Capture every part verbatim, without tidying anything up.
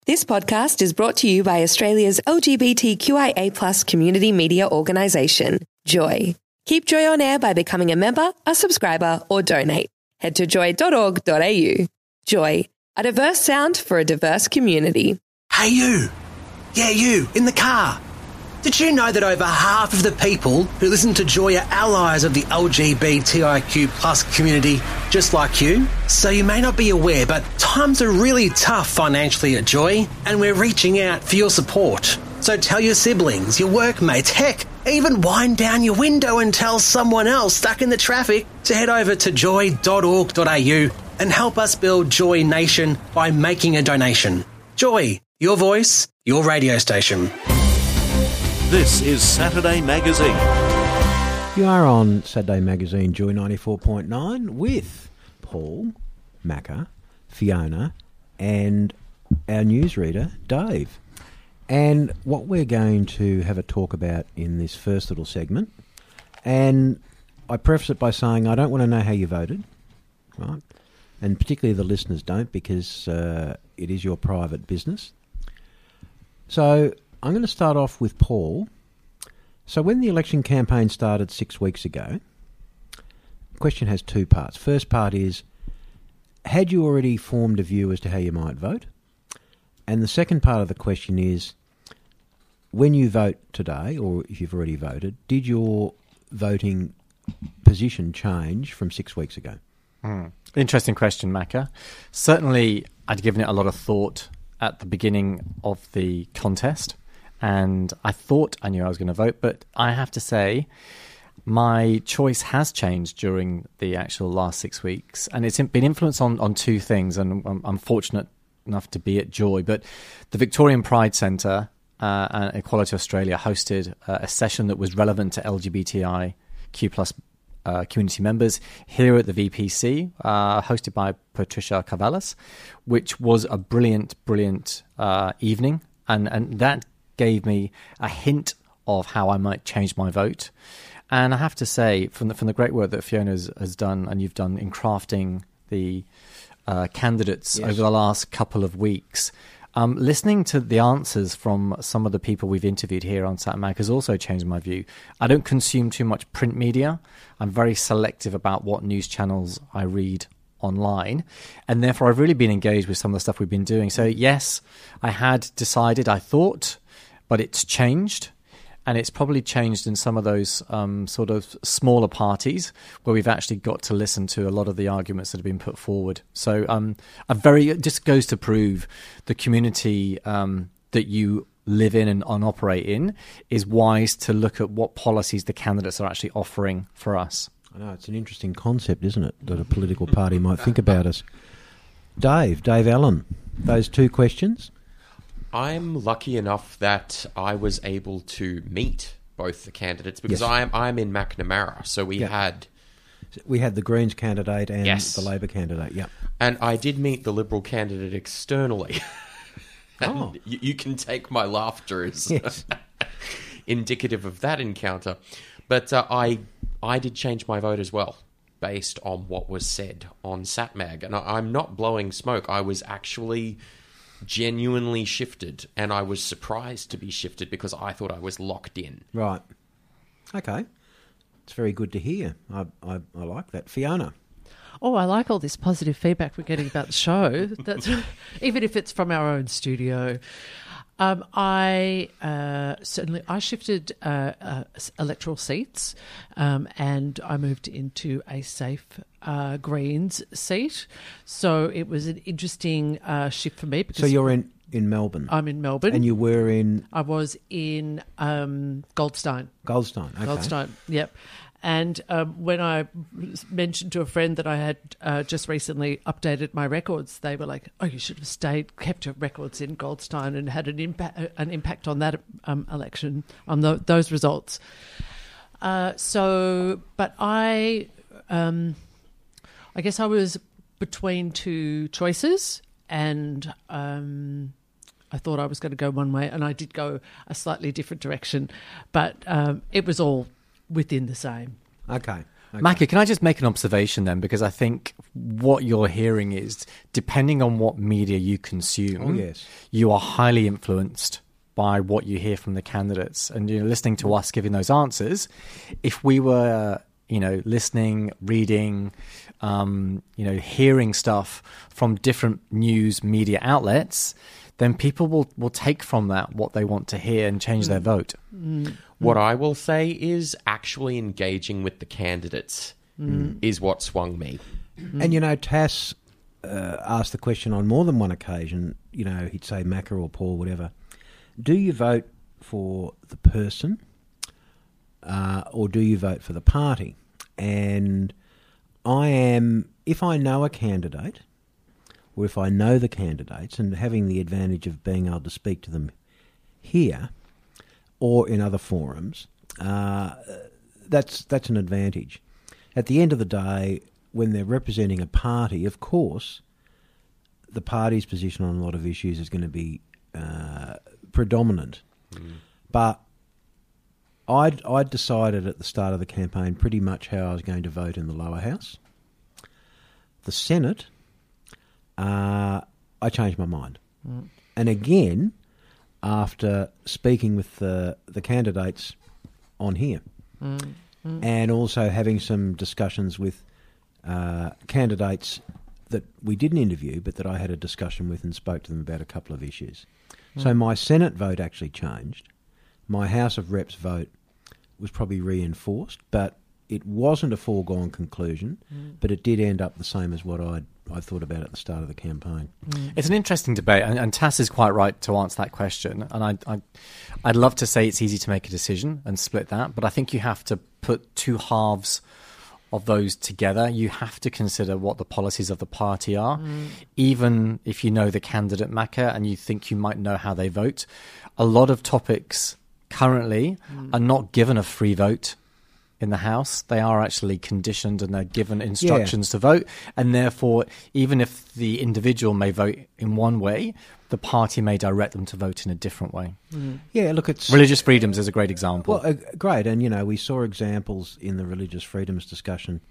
This podcast is brought to you by Australia's L G B T Q I A plus community media organisation, Joy. Keep Joy on air by becoming a member, a subscriber, or donate. Head to joy dot org dot a u. Joy, a diverse sound for a diverse community. Hey you! Yeah, you, in the car. Did you know that over half of the people who listen to Joy are allies of the L G B T I Q plus community, just like you? So you may not be aware, but times are really tough financially at Joy, and we're reaching out for your support. So tell your siblings, your workmates, heck, even wind down your window and tell someone else stuck in the traffic to head over to joy dot org dot a u and help us build Joy Nation by making a donation. Joy, your voice, your radio station. This is Saturday Magazine. You are on Saturday Magazine, Joy ninety-four point nine, with Paul, Macca, Fiona, and our newsreader, Dave. And what we're going to have a talk about in this first little segment, and I preface it by saying I don't want to know how you voted, right? And particularly the listeners don't, because uh, it is your private business. So I'm going to start off with Paul. So when the election campaign started six weeks ago, the question has two parts. First part is, had you already formed a view as to how you might vote? And the second part of the question is, when you vote today, or if you've already voted, did your voting position change from six weeks ago? Mm. Interesting question, Macca. Certainly, I'd given it a lot of thought at the beginning of the contest, and I thought I knew I was going to vote, but I have to say my choice has changed during the actual last six weeks, and it's been influenced on, on two things, and I'm, I'm fortunate enough to be at Joy, but the Victorian Pride Centre uh, and Equality Australia hosted uh, a session that was relevant to L G B T I Q plus uh, community members here at the V P C, uh, hosted by Patricia Cavallas, which was a brilliant, brilliant uh, evening, and, and that gave me a hint of how I might change my vote. And I have to say, from the, from the great work that Fiona has, has done, and you've done in crafting the uh, candidates yes. over the last couple of weeks, um, listening to the answers from some of the people we've interviewed here on Sat Mag has also changed my view. I don't consume too much print media. I'm very selective about what news channels I read online, and therefore I've really been engaged with some of the stuff we've been doing. So yes, I had decided, I thought, but it's changed. And it's probably changed in some of those um, sort of smaller parties where we've actually got to listen to a lot of the arguments that have been put forward. So um, a very it just goes to prove the community um, that you live in and, and operate in is wise to look at what policies the candidates are actually offering for us. I know, it's an interesting concept, isn't it, that a political party might think about us. Dave, Dave Allen, those two questions. I'm lucky enough that I was able to meet both the candidates because yes. I'm I'm in Macnamara, so we yeah. had we had the Greens candidate and yes. the Labor candidate. Yeah, and I did meet the Liberal candidate externally. and oh, you, you can take my laughter as yes. indicative of that encounter, but uh, I I did change my vote as well based on what was said on SatMag, and I, I'm not blowing smoke. I was actually genuinely shifted, and I was surprised to be shifted because I thought I was locked in. Right. Okay. It's very good to hear. I, I, I like that. Fiona? Oh, I like all this positive feedback we're getting about the show, That's, even if it's from our own studio. Um, I uh, certainly I shifted uh, uh, electoral seats, um, and I moved into a safe uh, Greens seat. So it was an interesting uh, shift for me. Because so you're in, in Melbourne. I'm in Melbourne, and you were in. I was in um, Goldstein. Goldstein. Okay. Goldstein. Yep. And um, when I mentioned to a friend that I had uh, just recently updated my records, they were like, "Oh, you should have stayed, kept your records in Goldstein, and had an impact an impact on that um, election, on the, those results." Uh, so, but I, um, I guess I was between two choices, and um, I thought I was going to go one way, and I did go a slightly different direction, but um, it was all within the same. Okay. Macca, can I just make an observation then? Because I think what you're hearing is, depending on what media you consume, Oh, yes. you are highly influenced by what you hear from the candidates. And you're listening to us giving those answers. If we were, you know, listening, reading, um, you know, hearing stuff from different news media outlets, then people will, will take from that what they want to hear and change their vote. What I will say is actually engaging with the candidates is what swung me. And, you know, Tass uh, asked the question on more than one occasion. You know, he'd say Macca or Paul, whatever. Do you vote for the person uh, or do you vote for the party? And I am, if I know a candidate or if I know the candidates and having the advantage of being able to speak to them here or in other forums, uh, that's that's an advantage. At the end of the day, when they're representing a party, of course, the party's position on a lot of issues is going to be uh, predominant. Mm. But I'd, I'd decided at the start of the campaign pretty much how I was going to vote in the lower house. The Senate, uh, I changed my mind. Mm. And again, after speaking with the, the candidates on here mm. Mm. and also having some discussions with uh, candidates that we didn't interview but that I had a discussion with and spoke to them about a couple of issues. Mm. So my Senate vote actually changed. My House of Reps vote was probably reinforced, but it wasn't a foregone conclusion, mm. but it did end up the same as what I'd, I thought about at the start of the campaign. Mm. It's an interesting debate, and, and Tass is quite right to answer that question. And I, I, I'd love to say it's easy to make a decision and split that, but I think you have to put two halves of those together. You have to consider what the policies of the party are, mm. even if you know the candidate, Macca, and you think you might know how they vote. A lot of topics currently mm. are not given a free vote in the House. They are actually conditioned and they're given instructions yeah. to vote. And therefore, even if the individual may vote in one way, the party may direct them to vote in a different way. Mm. Yeah, look, it's... Religious freedoms is a great example. Well, uh, great. And, you know, we saw examples in the religious freedoms discussion.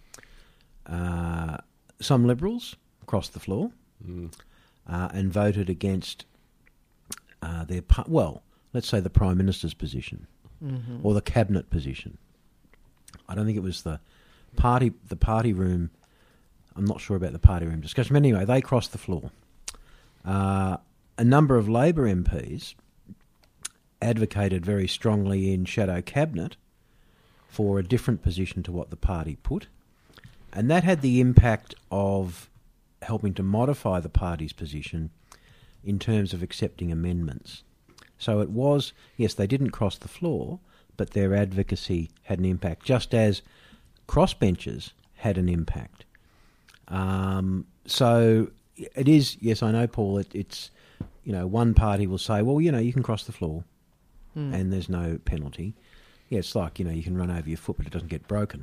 Uh, some Liberals crossed the floor mm. uh, and voted against uh, their... Pu- well, let's say the Prime Minister's position mm-hmm. or the Cabinet position. I don't think it was the party the party room. I'm not sure about the party room discussion. But anyway, they crossed the floor. Uh, a number of Labor M Ps advocated very strongly in shadow cabinet for a different position to what the party put. And that had the impact of helping to modify the party's position in terms of accepting amendments. So it was, yes, they didn't cross the floor, but their advocacy had an impact, just as crossbenchers had an impact. Um, so it is, yes, I know, Paul, it, it's, you know, one party will say, well, you know, you can cross the floor mm. and there's no penalty. Yeah, it's like, you know, you can run over your foot, but it doesn't get broken.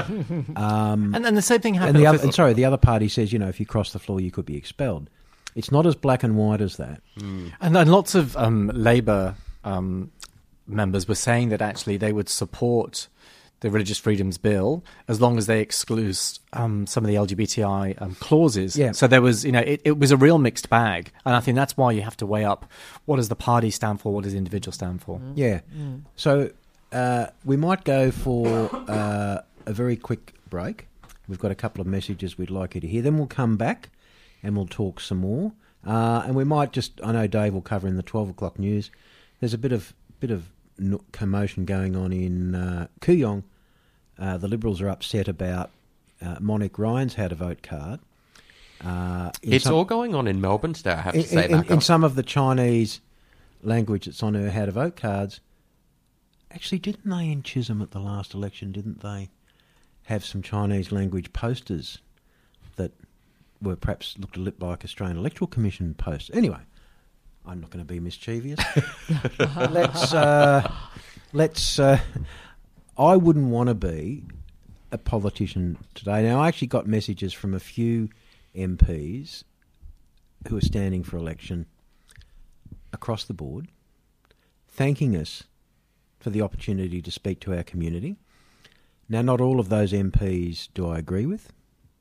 um, and then the same thing happened. And the other, and sorry, the other party says, you know, if you cross the floor, you could be expelled. It's not as black and white as that. Mm. And then lots of um, Labour um, members were saying that actually they would support the Religious Freedoms Bill as long as they exclude um, some of the L G B T I um, clauses. Yeah. So there was, you know, it, it was a real mixed bag. And I think that's why you have to weigh up what does the party stand for, what does the individual stand for. Mm. Yeah. Mm. So uh, we might go for uh, a very quick break. We've got a couple of messages we'd like you to hear. Then we'll come back and we'll talk some more. Uh, and we might just, I know Dave will cover in the twelve o'clock news. There's a bit of bit of commotion going on in uh, Kooyong. Uh, the Liberals are upset about uh, Monique Ryan's how to vote card. Uh, it's some, all going on in Melbourne today, I have in, to say. In, in some of the Chinese language that's on her how to vote cards. Actually, didn't they in Chisholm at the last election, didn't they have some Chinese language posters that were perhaps looked a little like Australian Electoral Commission posters? Anyway, I'm not going to be mischievous. let's, uh, let's, uh, I wouldn't want to be a politician today. Now, I actually got messages from a few M Ps who are standing for election across the board, thanking us for the opportunity to speak to our community, Now, not all of those M Ps do I agree with,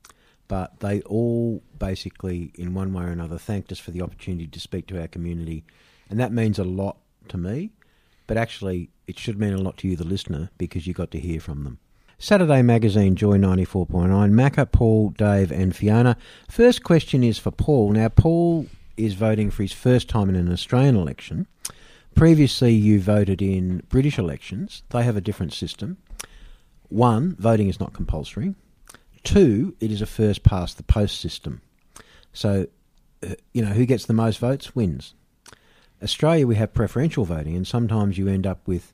but they all basically, in one way or another, thanked us for the opportunity to speak to our community, and that means a lot to me, but actually it should mean a lot to you, the listener, because you got to hear from them. Saturday Magazine, Joy ninety-four point nine, Macca, Paul, Dave and Fiona. First question is for Paul. Now, Paul is voting for his first time in an Australian election. Previously, you voted in British elections. They have a different system. One, voting is not compulsory. Two, it is a first-past-the-post system. So, uh, you know, who gets the most votes wins. Australia, we have preferential voting, and sometimes you end up with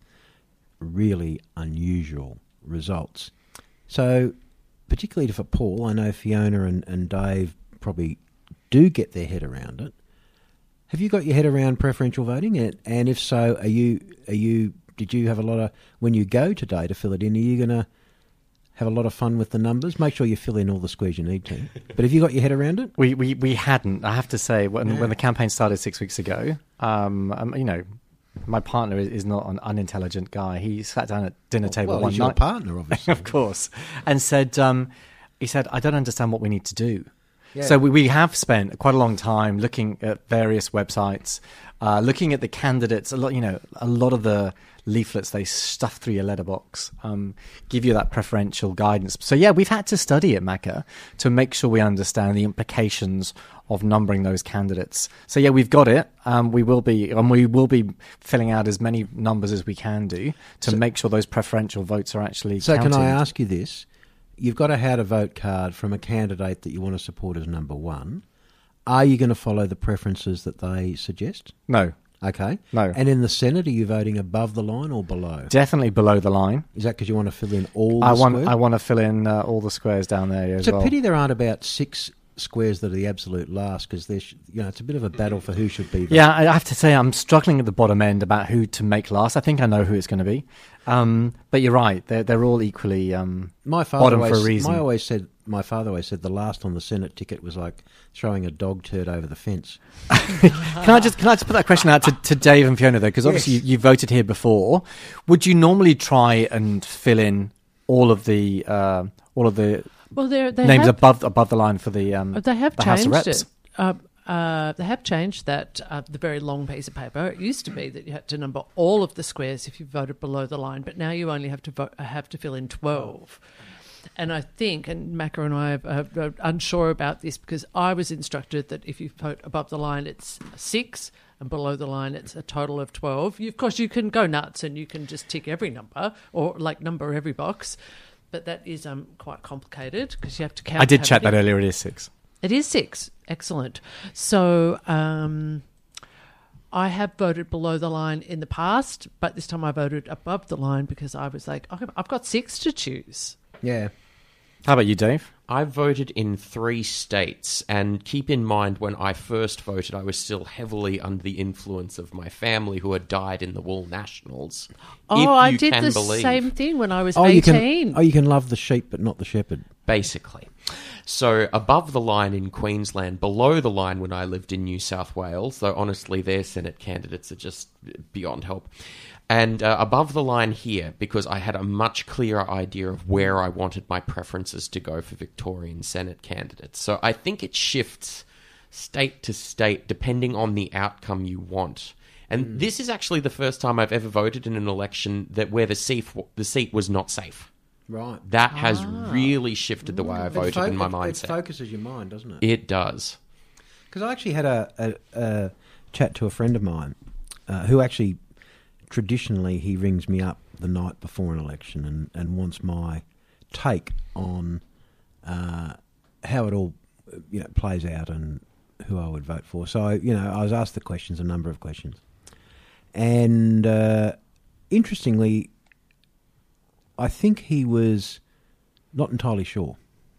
really unusual results. So, particularly for Paul, I know Fiona and, and Dave probably do get their head around it. Have you got your head around preferential voting? And, and if so, are you are you did you have a lot of, when you go today to fill it in, are you going to have a lot of fun with the numbers? Make sure you fill in all the squares you need to. But have you got your head around it? We we, we hadn't. I have to say, when yeah. when the campaign started six weeks ago, um, um you know, my partner is, is not an unintelligent guy. He sat down at dinner table well, one he's night. Your partner, obviously, of course, and said, um, he said, I don't understand what we need to do. Yeah. So we, we have spent quite a long time looking at various websites, uh, looking at the candidates. A lot, you know, a lot of the leaflets they stuff through your letterbox um, give you that preferential guidance. So yeah, we've had to study it, Macca, to make sure we understand the implications of numbering those candidates. So yeah, we've got it. Um, we will be, and we will be filling out as many numbers as we can do to so, make sure those preferential votes are actually so counted. Can I ask you this? You've got a how to vote card from a candidate that you want to support as number one. Are you going to follow the preferences that they suggest? No. Okay. No. And in the Senate, are you voting above the line or below? Definitely below the line. Is that because you want to fill in all the I want, squares? I want to fill in uh, all the squares down there as it's well. It's a pity there aren't about six squares that are the absolute last, because there's, you know, it's a bit of a battle for who should be there. Yeah, I have to say I'm struggling at the bottom end about who to make last. I think I know who it's going to be. Um, but you're right; they're they're all equally um, my father bottom always, for a reason. My always said my father always said the last on the Senate ticket was like throwing a dog turd over the fence. can I just can I just put that question out to, to Dave and Fiona though? Because obviously yes. you, you voted here before. Would you normally try and fill in all of the uh, all of the well, they names have, above above the line for the um, they have the changed House of Reps? It. Uh, Uh, they have changed that, uh, the very long piece of paper. It used to be that you had to number all of the squares if you voted below the line, but now you only have to vote, have to fill in twelve. And I think, and Macca and I are, are unsure about this, because I was instructed that if you vote above the line, it's six, and below the line, it's a total of twelve. You, of course, you can go nuts and you can just tick every number, or like number every box, but that is um, quite complicated because you have to count. I did check that earlier. It is six. It is six. Excellent. So um, I have voted below the line in the past, but this time I voted above the line because I was like, okay, I've got six to choose. Yeah. How about you, Dave? I voted in three states, and keep in mind when I first voted, I was still heavily under the influence of my family who had died in the Wool Nationals. Oh, if I you did can the believe. same thing when I was oh, eighteen. You can, oh, you can love the sheep but not the shepherd. Basically. So above the line in Queensland, below the line when I lived in New South Wales, though honestly their Senate candidates are just beyond help. And uh, above the line here, because I had a much clearer idea of where I wanted my preferences to go for Victorian Senate candidates. So I think it shifts state to state depending on the outcome you want. And mm. this is actually the first time I've ever voted in an election that where the seat, the seat was not safe. Right. That has Ah. really shifted the way I voted fo- in my it, mindset. It focuses your mind, doesn't it? It does. Because I actually had a, a, a chat to a friend of mine uh, who actually, traditionally, he rings me up the night before an election and, and wants my take on uh, how it all, you know, plays out and who I would vote for. So, you know, I was asked the questions, a number of questions. And uh, interestingly, I think he was not entirely sure.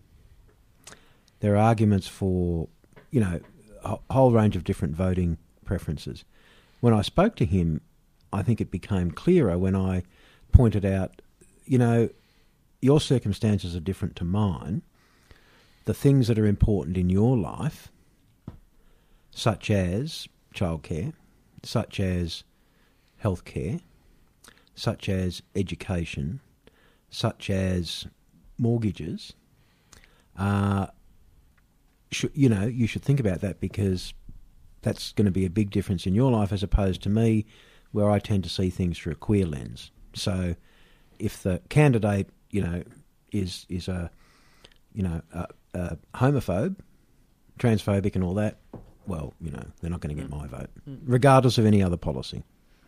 There are arguments for, you know, a whole range of different voting preferences. When I spoke to him, I think it became clearer when I pointed out, you know, your circumstances are different to mine. The things that are important in your life, such as childcare, such as healthcare, such as education, such as mortgages, uh, should, you know, you should think about that, because that's going to be a big difference in your life as opposed to me, where I tend to see things through a queer lens. So if the candidate, you know, is is a, you know, a, a homophobe, transphobic and all that, well, you know, they're not going to get my vote, regardless of any other policy.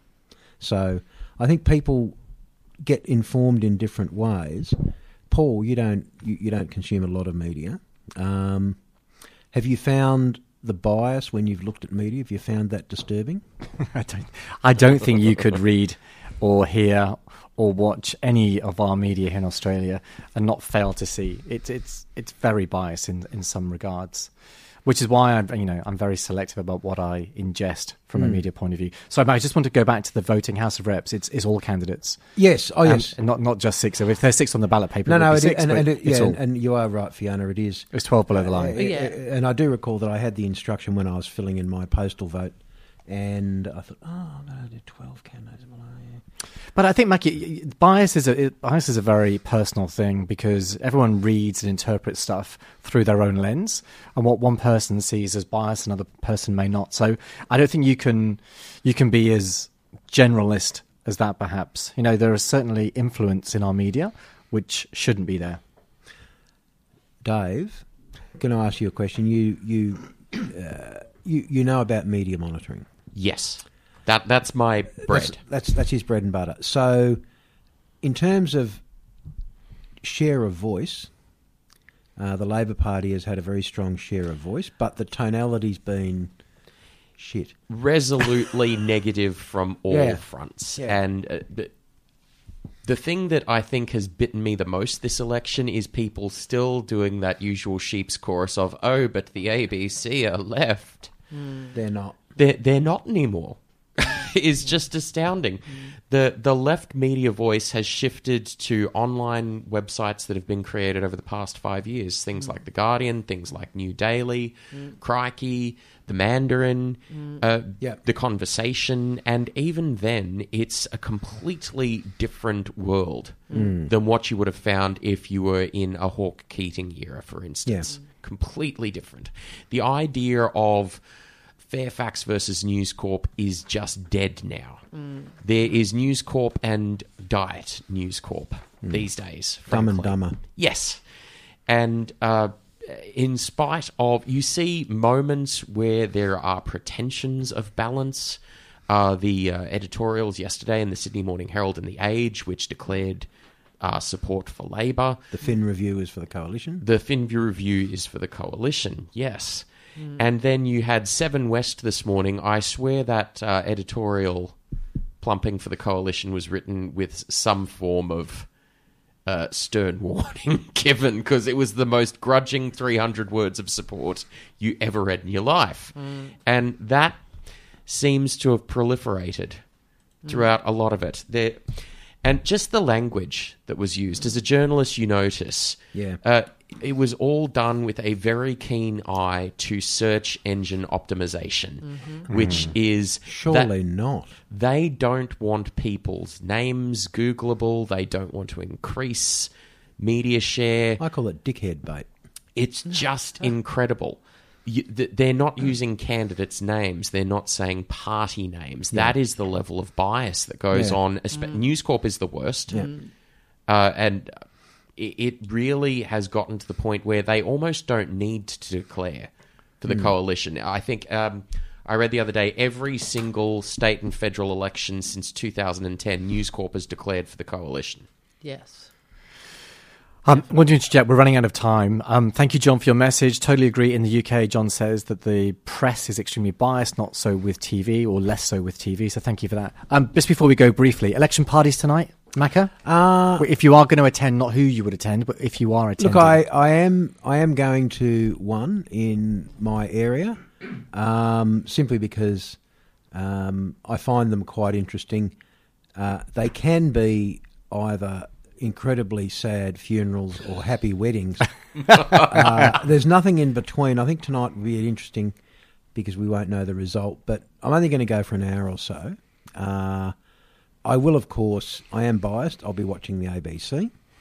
So I think people get informed in different ways. Paul, you don't you, you don't consume a lot of media. Um, have you found the bias when you've looked at media? Have you found that disturbing? I don't. I don't think you could read or hear or watch any of our media here in Australia and not fail to see it's it's it's very biased in in some regards. Which is why I'm, you know, I'm very selective about what I ingest from mm. a media point of view. So I just want to go back to the voting House of Reps. It's, it's all candidates. Yes. Oh, yes. And not not just six. So if there's six on the ballot paper, no, it would no, be it six, is, and, and, it, yeah, all. and, and you are right, Fiona. It is. It's twelve below the line. Uh, yeah. And I do recall that I had the instruction when I was filling in my postal vote, and I thought, oh, I'm going to do twelve candidates below. Yeah. But I think, Mackie, bias is a it, bias is a very personal thing, because everyone reads and interprets stuff through their own lens, and what one person sees as bias, another person may not. So I don't think you can you can be as generalist as that. Perhaps, you know, there is certainly influence in our media which shouldn't be there. Dave, can I ask you a question? You you uh, you you know about media monitoring? Yes. That that's my bread. That's, that's that's his bread and butter. So, in terms of share of voice, uh, the Labor Party has had a very strong share of voice, but the tonality's been shit. Resolutely negative from all Yeah. fronts. Yeah. And uh, the, the thing that I think has bitten me the most this election is people still doing that usual sheep's chorus of, oh, but the A B C are left. They're not. They're, they're not anymore. Is just astounding. The the left media voice has shifted to online websites that have been created over the past five years. Things like The Guardian, things like New Daily, Crikey, The Mandarin, uh, Yep. The Conversation, and even then, it's a completely different world than what you would have found if you were in a Hawke Keating era, for instance. Completely different. The idea of Fairfax versus News Corp is just dead now. Mm. There is News Corp and Diet News Corp mm. these days. Dumb and frankly. Dumber. Yes. And uh, in spite of... You see moments where there are pretensions of balance. Uh, the uh, editorials yesterday in the Sydney Morning Herald and The Age, which declared uh, support for Labor. The Fin Review is for the Coalition. The Fin Review is for the Coalition, yes. And then you had Seven West this morning. I swear that uh, editorial plumping for the Coalition was written with some form of uh, stern warning given, because it was the most grudging three hundred words of support you ever read in your life. Mm. And that seems to have proliferated throughout mm. a lot of it. There, and just the language that was used. As a journalist, you notice... Yeah. Uh, it was all done with a very keen eye to search engine optimization, mm-hmm. which mm. is... Surely not. They don't want people's names Googleable. They don't want to increase media share. I call it dickhead bait. It's just incredible. You, th- they're not using candidates' names. They're not saying party names. Yeah. That is the level of bias that goes yeah. on. Mm. News Corp is the worst. Yeah. Uh, and... it really has gotten to the point where they almost don't need to declare for the mm. Coalition. I think um, I read the other day, every single state and federal election since two thousand ten, News Corp has declared for the Coalition. Yes. Um, I want to interject, we're running out of time. Um, thank you, John, for your message. Totally agree. In the U K, John says that the press is extremely biased, not so with T V, or less so with T V, so thank you for that. Um, just before we go briefly, election parties tonight, Macca? Uh, if you are going to attend, not who you would attend, but if you are attending. Look, I, I am I am going to one in my area, um, simply because um, I find them quite interesting. Uh, they can be either incredibly sad funerals or happy weddings. uh, there's nothing in between. I think tonight will be interesting because we won't know the result, but I'm only going to go for an hour or so. Uh, I will, of course, I am biased. I'll be watching the A B C.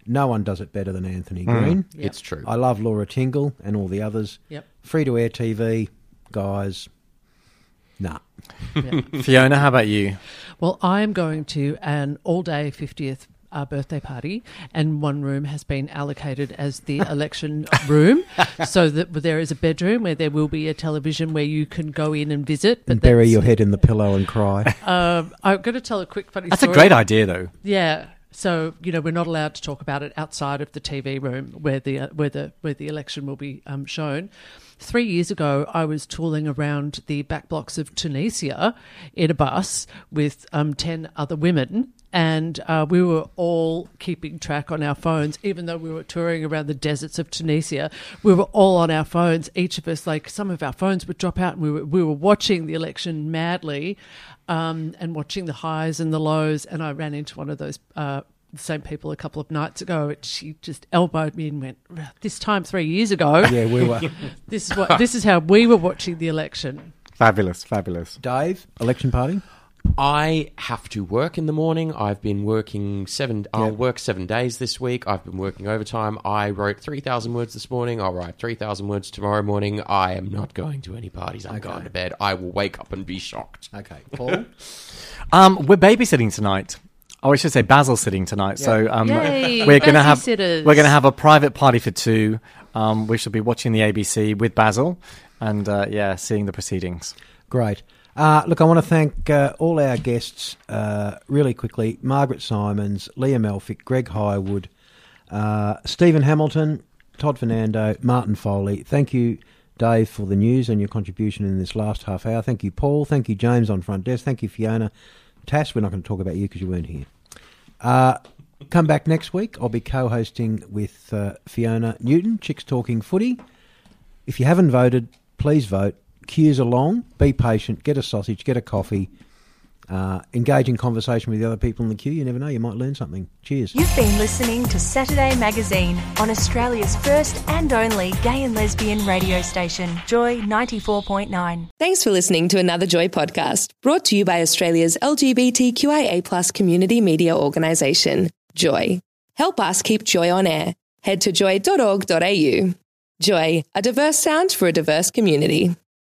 no one does it better than Anthony Green. Yep. It's true. I love Laura Tingle and all the others. Yep. Free-to-air T V, guys, nah. Fiona, how about you? Well, I am going to an all-day fiftieth uh, birthday party, and one room has been allocated as the election room, so that there is a bedroom where there will be a television where you can go in and visit. But And bury that's- your head in the pillow and cry. Um, I'm going to tell a quick funny That's a story. great idea, though. Yeah. So, you know, we're not allowed to talk about it outside of the T V room where the uh, where the where the election will be um, shown. Three years ago, I was tooling around the back blocks of Tunisia in a bus with um, ten other women, and uh, we were all keeping track on our phones, even though we were touring around the deserts of Tunisia. We were all on our phones. Each of us, like some of our phones would drop out, and we were we were watching the election madly. Um, and watching the highs and the lows, and I ran into one of those uh, same people a couple of nights ago. And she just elbowed me and went, "This time three years ago, Yeah, we were. this is what this is how we were watching the election." Fabulous, fabulous. Dave, election party? I have to work in the morning. I've been working seven. I'll work seven days this week. I've been working overtime. I wrote three thousand words this morning. I'll write three thousand words tomorrow morning. I am not going to any parties. I'm Okay. going to bed. I will wake up and be shocked. Okay, Paul? Um, we're babysitting tonight. Oh, I should say Basil's sitting tonight. So um, Yay, we're going to have babysitters. we're going to have a private party for two. Um, we shall be watching the A B C with Basil, and uh, yeah, seeing the proceedings. Great. Uh, look, I want to thank uh, all our guests uh, really quickly. Margaret Simons, Liam Elphick, Greg Highwood, uh, Stephen Hamilton, Todd Fernando, Martin Foley. Thank you, Dave, for the news and your contribution in this last half hour. Thank you, Paul. Thank you, James, on front desk. Thank you, Fiona. Tass, we're not going to talk about you because you weren't here. Uh, come back next week. I'll be co-hosting with uh, Fiona Newton, Chicks Talking Footy. If you haven't voted, please vote. Queues along, be patient, get a sausage, get a coffee, uh, engage in conversation with the other people in the queue. You never know, you might learn something. Cheers. You've been listening to Saturday Magazine on Australia's first and only gay and lesbian radio station, Joy ninety-four point nine. Thanks for listening to another Joy podcast, brought to you by Australia's L G B T Q I A plus community media organisation, Joy. Help us keep Joy on air. Head to joy dot org dot a u. Joy, a diverse sound for a diverse community.